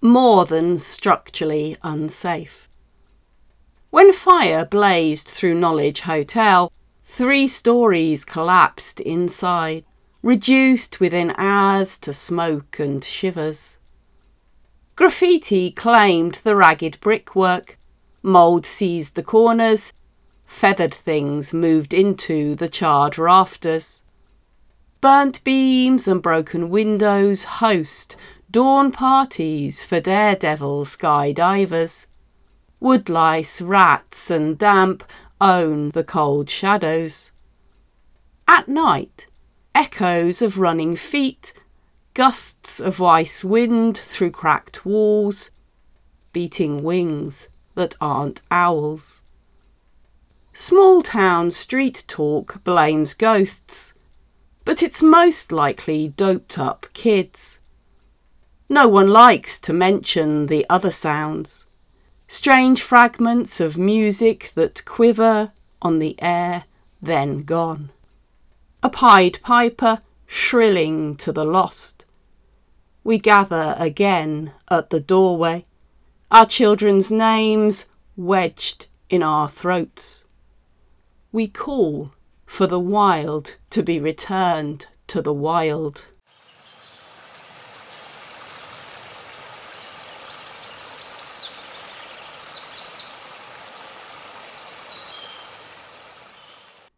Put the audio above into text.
more than structurally unsafe. When fire blazed through Knowledge Hotel, 3 stories collapsed inside, reduced within hours to smoke and shivers. Graffiti claimed the ragged brickwork, mould seized the corners, feathered things moved into the charred rafters. Burnt beams and broken windows host dawn parties for daredevil skydivers. Woodlice, rats and damp own the cold shadows. At night, echoes of running feet, gusts of ice wind through cracked walls, beating wings that aren't owls. Small town street talk blames ghosts, but it's most likely doped up kids. No one likes to mention the other sounds, strange fragments of music that quiver on the air, then gone. A Pied Piper shrilling to the lost. We gather again at the doorway, our children's names wedged in our throats. We call for the wild to be returned to the wild.